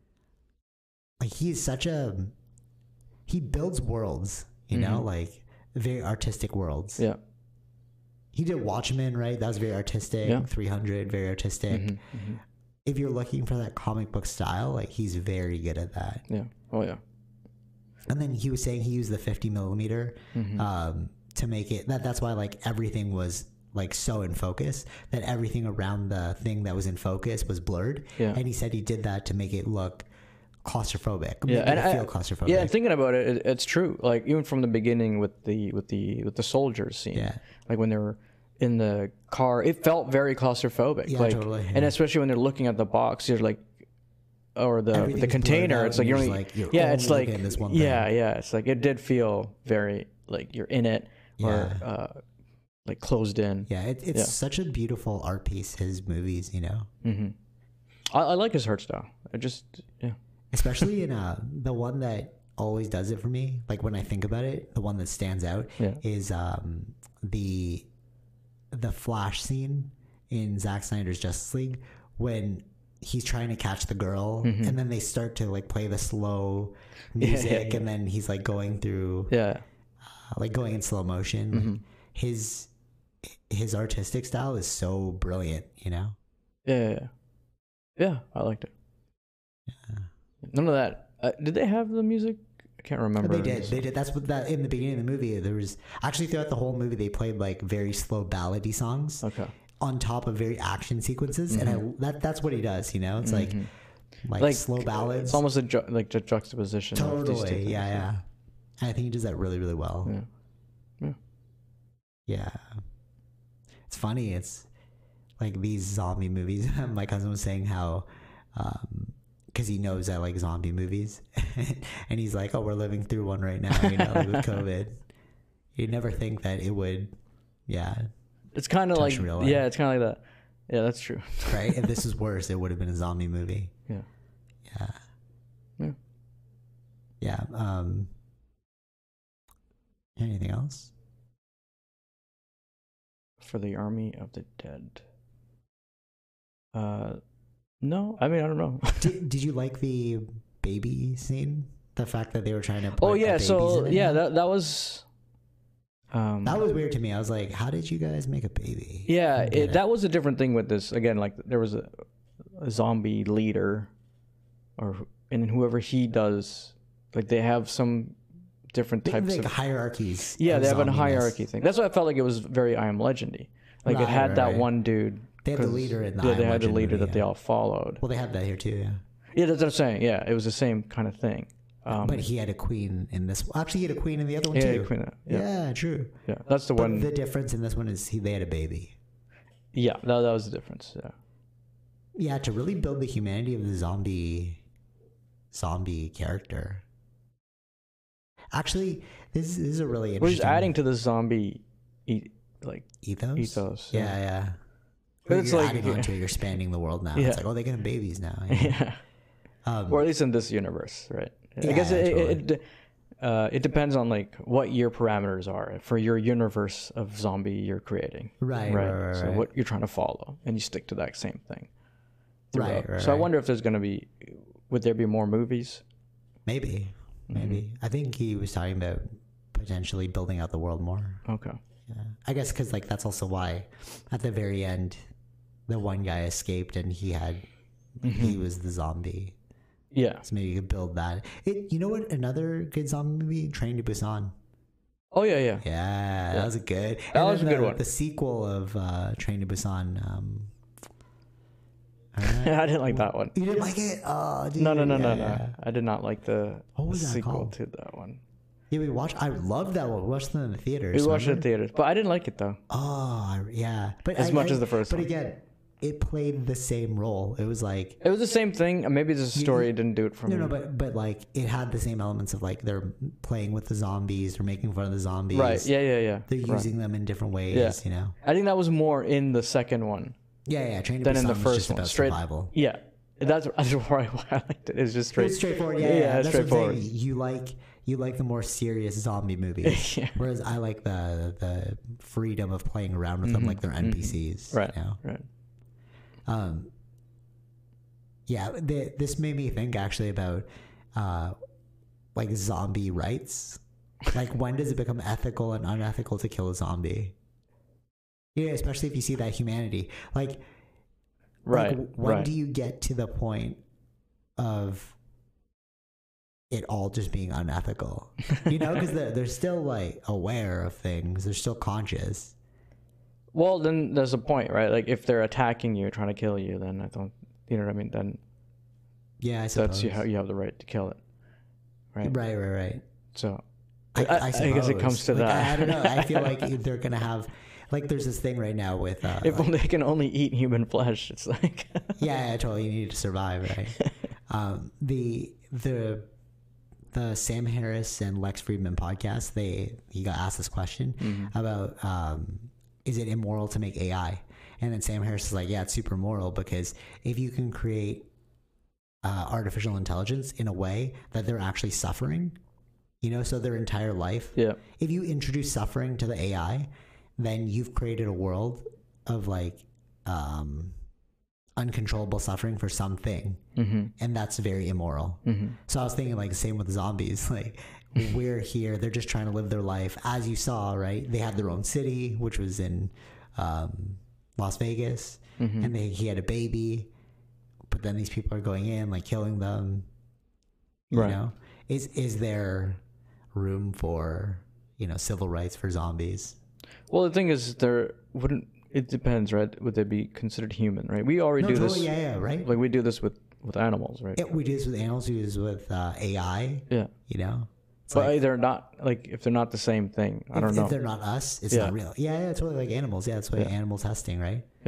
Like he is such a he builds worlds, you know, mm-hmm. like very artistic worlds. Yeah. He did Watchmen, right? That was very artistic. Yeah. three hundred, very artistic. Mm-hmm, mm-hmm. If you're looking for that comic book style, like he's very good at that. Yeah. Oh yeah. And then he was saying he used the fifty millimeter mm-hmm. um, to make it. That that's why like everything was like so in focus that everything around the thing that was in focus was blurred. Yeah. And he said he did that to make it look claustrophobic. Yeah, and I feel I, claustrophobic. Yeah, and thinking about it, it, it's true. Like even from the beginning with the with the with the soldiers scene, yeah. like when they were in the car, it felt very claustrophobic. Yeah, like, totally. Yeah. And especially when they're looking at the box, you're like, or the the container. It's like you're, only, like you're yeah, it's like this one yeah, thing. yeah. It's like it did feel very like you're in it or yeah. uh, like closed in. Yeah, it, it's yeah. such a beautiful art piece. His movies, you know. Mm-hmm. I, I like his art style. I just yeah. Especially in uh, the one that always does it for me, like when I think about it, the one that stands out yeah. is um, the the Flash scene in Zack Snyder's Justice League when he's trying to catch the girl, mm-hmm. and then they start to like play the slow music, yeah, yeah, yeah. and then he's like going through, yeah, uh, like going in slow motion. Mm-hmm. His his artistic style is so brilliant, you know. Yeah, yeah, yeah. I liked it. Yeah. None of that. Uh, did they have the music? I can't remember. They did. They did. That's what that in the beginning of the movie. There was actually throughout the whole movie they played like very slow ballady songs. Okay. On top of very action sequences, mm-hmm. and I that that's what he does. You know, it's mm-hmm. like, like like slow ballads. It's almost a ju- like a juxtaposition. Totally. Of these two things, yeah, yeah. And I think he does that really, really well. Yeah. Yeah. Yeah. It's funny. It's like these zombie movies. My cousin was saying how, um, because he knows I like zombie movies, and he's like, "Oh, we're living through one right now," you know, like with COVID. You'd never think that it would, yeah. It's kind of like, yeah, it's kind of like that. Yeah, that's true. Right? If this is worse, it would have been a zombie movie. Yeah. Yeah. Yeah. Yeah. Um, anything else? For the Army of the Dead. Uh, no, I mean, I don't know. did, did you like the baby scene? The fact that they were trying to put oh yeah, so in yeah, that that was um that was weird to me. I was like, how did you guys make a baby? Yeah, it, it. that was a different thing with this. Again, like there was a, a zombie leader, or and whoever he does, like they have some different types like of hierarchies. Yeah, they have a hierarchy thing. That's why I felt like it was very I Am Legendy. Like right, it had right, that right. one dude. They had the leader in the Yeah, they had the leader movie, that yeah. they all followed. Well, they had that here too, yeah. Yeah, that's what I'm saying. Yeah, it was the same kind of thing. Um, but he had a queen in this. Well, actually, he had a queen in the other one yeah, too. Queen, yeah. yeah, true. Yeah, that's the but one. The difference in this one is he they had a baby. Yeah, that, that was the difference. Yeah. Yeah, to really build the humanity of the zombie, zombie character. Actually, this, this is a really interesting. We're just adding to the zombie, e- like ethos. Ethos. Yeah, yeah. yeah. It's you're like adding onto it. You're expanding the world now. Yeah. It's like, oh, they're getting babies now. Yeah. yeah. Um, or at least in this universe, right? Yeah, I guess it totally. it, it, uh, it depends on like what your parameters are for your universe of zombie you're creating. Right. Right. right, right so right. what you're trying to follow, and you stick to that same thing. Right, Right. right. So right. I wonder if there's going to be, would there be more movies? Maybe. Maybe. Mm-hmm. I think he was talking about potentially building out the world more. Okay. Yeah. I guess because like that's also why at the very end the one guy escaped and he had mm-hmm. he was the zombie. Yeah. So maybe you could build that. It, you know what? Another good zombie movie, Train to Busan. Oh yeah, yeah. Yeah, yeah. That was a good. That and was a the, good one. The sequel of uh, Train to Busan. Um, I didn't like that one. You didn't like it? Oh, dude. No, no, no, yeah, no, yeah. no. I did not like the, what was the that sequel called? to that one. Yeah, we watched. I loved that one. We watched them in the theaters. We watched it in remember? theaters, but I didn't like it though. Oh, yeah. But as I, much I, as the first but one. But again, it played the same role. It was like it was the same thing. Maybe the story you, didn't do it for no, me. No, no, but but like it had the same elements of like they're playing with the zombies, they're making fun of the zombies. Right. Yeah, yeah, yeah. They're right. using them in different ways. Yeah. You know. I think that was more in the second one. Yeah, yeah. Train to than Busan in the was first just one. about Straight survival. Yeah, that's that's why I liked it. It's just straight. It's straightforward. Yeah, yeah. yeah yeah. That's straightforward. What I'm saying. You like you like the more serious zombie movies, yeah. whereas I like the the freedom of playing around with mm-hmm. them like they're N P Cs. Mm-hmm. Right. You know? Right. Um. Yeah, the, this made me think actually about, uh, like zombie rights. Like when does it become ethical and unethical to kill a zombie? Yeah, especially if you see that humanity. Like, right. Like, when right. do you get to the point of it all just being unethical? You know, because they're, they're still like aware of things. They're still conscious. Well, then there's a point, right? Like if they're attacking you, trying to kill you, then I don't, you know what I mean? Then yeah, I suppose. that's you have, you have the right to kill it, right? Right, right, right. So I, I, I, I guess it comes to like, that. I, I don't know. I feel like they're gonna have, like, there's this thing right now with. Uh, if like, they can only eat human flesh, it's like. yeah, yeah, totally. You need to survive, right? um, the the the Sam Harris and Lex Friedman podcast. They he got asked this question mm-hmm. about um, is it immoral to make A I? And then Sam Harris is like, yeah, it's super moral because if you can create uh, artificial intelligence in a way that they're actually suffering, you know, so their entire life. Yeah. If you introduce suffering to the A I, then you've created a world of like um, uncontrollable suffering for something, mm-hmm. and that's very immoral. Mm-hmm. So I was thinking like same with zombies, like. We're here. They're just trying to live their life, as you saw, right? They had their own city, which was in um, Las Vegas, mm-hmm. and they, he had a baby. But then these people are going in, like killing them. You right. know, is is there room for you know civil rights for zombies? Well, the thing is, there wouldn't. It depends, right? Would they be considered human? Right? We already no, do totally, this. Yeah, yeah, right. Like we do this with with animals, right? Yeah, we do this with animals. We do this with uh, A I. Yeah. You know. It's but like, they're not like if they're not the same thing. I if, don't know. If they're not us, it's yeah. not real. Yeah, yeah, it's totally like animals. Yeah, that's why yeah. animal testing, right? Yeah.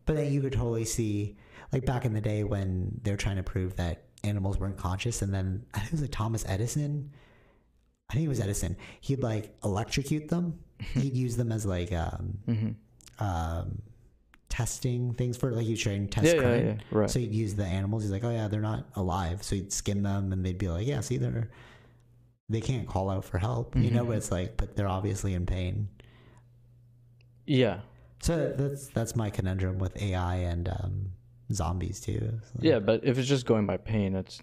But then you could totally see, like back in the day when they're trying to prove that animals weren't conscious, and then I think it was like Thomas Edison. I think it was Edison. He'd like electrocute them. He'd use them as like um, mm-hmm. um, testing things for like you train test yeah, crime. Yeah, yeah, right. So he'd use the animals. He's like, oh yeah, they're not alive. So he'd skin them, and they'd be like, yeah, see, they're they can't call out for help, mm-hmm. you know. But it's like, but they're obviously in pain. Yeah. So that's that's my conundrum with A I and um, zombies too. So. Yeah, but if it's just going by pain, it's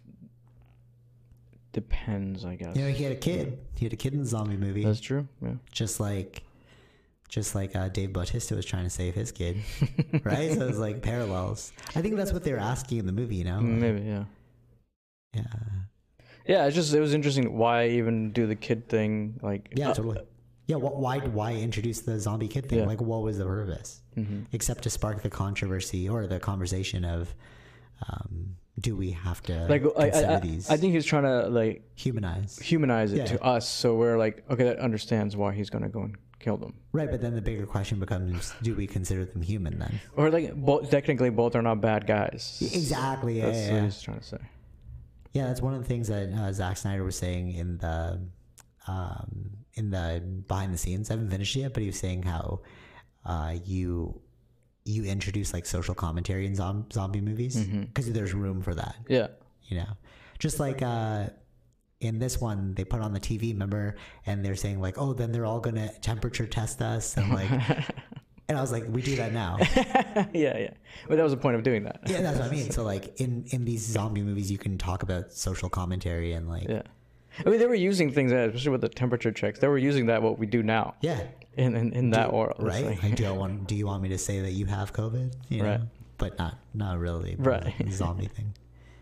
depends, I guess. You know, he had a kid. He had a kid in the zombie movie. That's true. Yeah. Just like, just like uh, Dave Bautista was trying to save his kid, right? So it's like parallels. I think that's what they were asking in the movie. You know, like, maybe. Yeah. Yeah. Yeah. It's just it was interesting. Why even do the kid thing? Like. Yeah, uh, totally. Yeah. Wh- why why introduce the zombie kid thing? Yeah. Like, what was the purpose? Mm-hmm. Except to spark the controversy or the conversation of. Um, do we have to like consider I, I, these? I think he's trying to like humanize humanize it yeah. to us, so we're like, okay, that understands why he's gonna go and kill them. Right, but then the bigger question becomes: do we consider them human then? Or like, both, technically, both are not bad guys. Exactly. Yeah, that's yeah, what yeah. he's trying to say. Yeah, that's one of the things that uh, Zack Snyder was saying in the um, in the behind the scenes. I haven't finished it yet, but he was saying how uh, you. you introduce like social commentary in zom- zombie movies because mm-hmm. there's room for that. Yeah. You know, just like uh, in this one, they put on the T V, remember, and they're saying like, oh, then they're all going to temperature test us. And like, and I was like, we do that now. yeah. Yeah. But that was the point of doing that. Yeah. That's what I mean. So like in, in these zombie movies, you can talk about social commentary and like, yeah. I mean, they were using things, especially with the temperature checks. They were using that what we do now. Yeah. In in, in that do, world, right? Like, like, do I want? Do you want me to say that you have COVID? You know? Right. But not not really. Right. Like the zombie thing.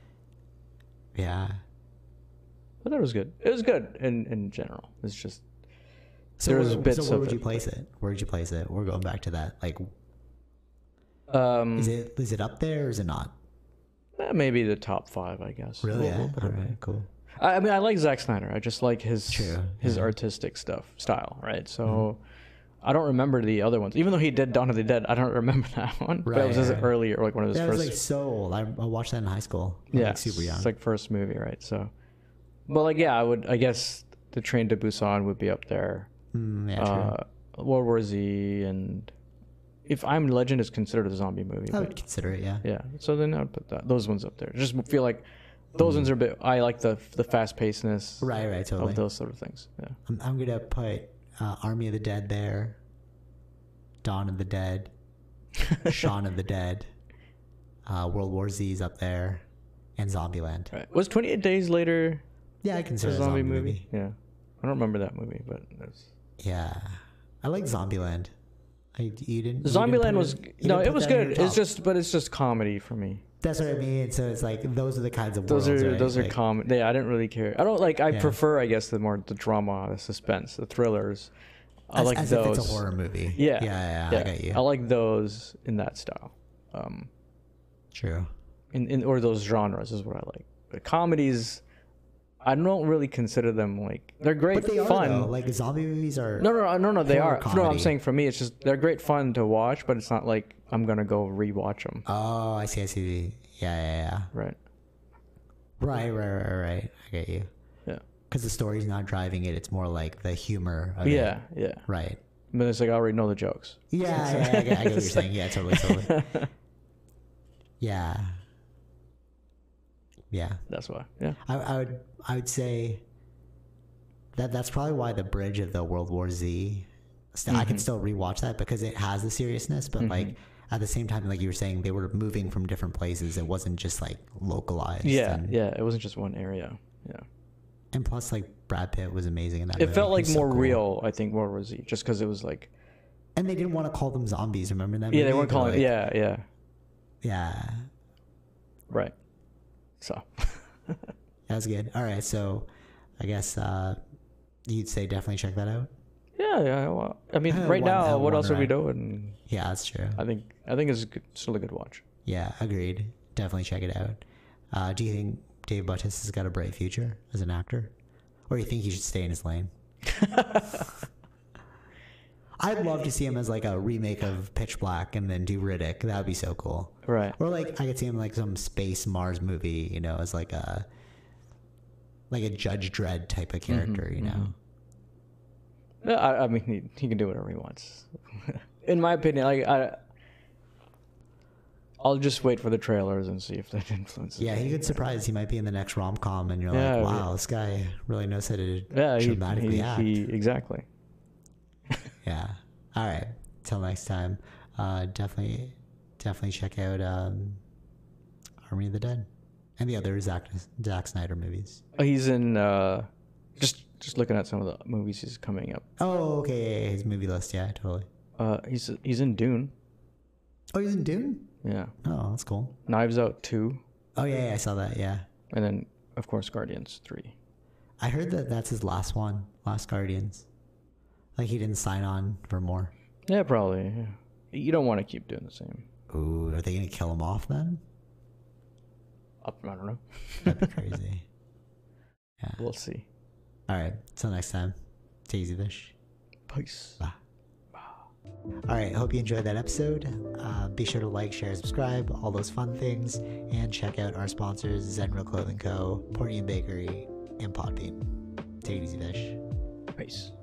Yeah. But that was good. It was good in in general. It's just so there's where, bits so where of would it. you place it? Where would you place it? We're going back to that. Like, um, is it is it up there or is it not? Maybe the top five, I guess. Really? We'll, Yeah. we'll All right. Cool. I, I mean, I like Zack Snyder. I just like his True. his Yeah. artistic stuff style, right? So. Mm-hmm. I don't remember the other ones. Even though he did Dawn of the Dead, I don't remember that one. Right, but it was his right. earlier, like one of his Yeah, first. it was like so old. I, I watched that in high school. I was, yeah, like super young. It's like first movie, right? So, but like, yeah, I would. I guess the Train to Busan would be up there. Mm, yeah, uh, World War Z, and if I'm Legend is considered a zombie movie. I but, would consider it. Yeah. Yeah. So then I would put that those ones up there. Just feel like those mm. ones are a bit. I like the the fast pacedness. Right. Right. Totally. Of those sort of things. Yeah. I'm, I'm gonna put uh, Army of the Dead there. Dawn of the Dead, Shaun of the Dead, uh, World War Z's up there, and Zombieland. Right. Was twenty-eight Days Later? Yeah, I consider a it a zombie, zombie movie. movie. Yeah, I don't remember that movie, but that's... yeah, I like Zombieland. I you didn't. Zombieland you didn't was it, no, it was good. It's just, but it's just comedy for me. That's what I mean. So it's like those are the kinds of those worlds, are right? those like, are comedy. Yeah, I didn't really care. I don't like. I yeah. prefer, I guess, the more the drama, the suspense, the thrillers. I as, like as those. If it's a horror movie. Yeah. Yeah, yeah, yeah. I get you. I like those in that style. Um, True. In, in or those genres is what I like. But comedies, I don't really consider them like they're great but they fun. Are, though. Like zombie movies are. No, no, no, no, no they are. Comedy. No, I'm saying for me, it's just they're great fun to watch, but it's not like I'm gonna go rewatch them. Oh, I see. I see. Yeah, yeah, yeah. Right. Right, right, right, right. I get you. Yeah. Because the story's not driving it; it's more like the humor. Of yeah, it. yeah. Right. But it's like I already know the jokes. Yeah, yeah, I, get, I get what you're saying. Yeah, totally, totally. Yeah. Yeah. That's why. Yeah. I, I would I would say that that's probably why the bridge of the World War Z. Still, mm-hmm. I can still rewatch that because it has the seriousness, but mm-hmm. like at the same time, like you were saying, they were moving from different places. It wasn't just like localized. Yeah, and, yeah. It wasn't just one area. Yeah. And plus, like Brad Pitt was amazing in that. It movie. felt like He's more so cool. real. I think World War Z, just because it was like. And they didn't want to call them zombies. Remember that? Movie? Yeah, they weren't calling. Like, yeah, yeah. Yeah. Right. So. That was good. All right, so I guess uh, you'd say definitely check that out. Yeah, yeah. Well, I mean, Uh, right one- now, uh, what one else are we right. doing? Yeah, that's true. I think I think it's good, still a good watch. Yeah, agreed. Definitely check it out. Uh, do you think Dave Bautista has got a bright future as an actor, or do you think he should stay in his lane? I'd love to see him as like a remake of Pitch Black and then do Riddick. That would be so cool. Right. Or like I could see him like some space Mars movie, you know, as like a like a Judge Dredd type of character, mm-hmm, you know. Mm-hmm. I, I mean, he, he can do whatever he wants. In my opinion, like I, I'll just wait for the trailers and see if that influences. Yeah, me. he could surprise. He might be in the next rom com, and you're yeah, like, wow, yeah. this guy really knows how to yeah, dramatically he, he, act. He, exactly. Yeah. All right. Till next time. Uh, definitely, definitely check out um, Army of the Dead and the other Zack, Zack Snyder movies. Oh, he's in. Uh, just just looking at some of the movies he's coming up. Oh, okay. Yeah, his movie list. Yeah, totally. Uh, he's he's in Dune. Oh, he's in Dune? Yeah. Oh, that's cool. Knives Out two. Oh, yeah, yeah, I saw that, yeah. And then, of course, Guardians three. I heard that that's his last one, last Guardians. Like, he didn't sign on for more. Yeah, probably. Yeah. You don't want to keep doing the same. Ooh, are they going to kill him off then? I don't know. That'd be crazy. Yeah. We'll see. All right. Till next time. Take it easy, Vish. Peace. Bye. All right, hope you enjoyed that episode. Uh, be sure to like, share, subscribe, all those fun things, and check out our sponsors, Zenro Clothing Co., Portian Bakery, and Podbean. Take it easy, Vish. Peace.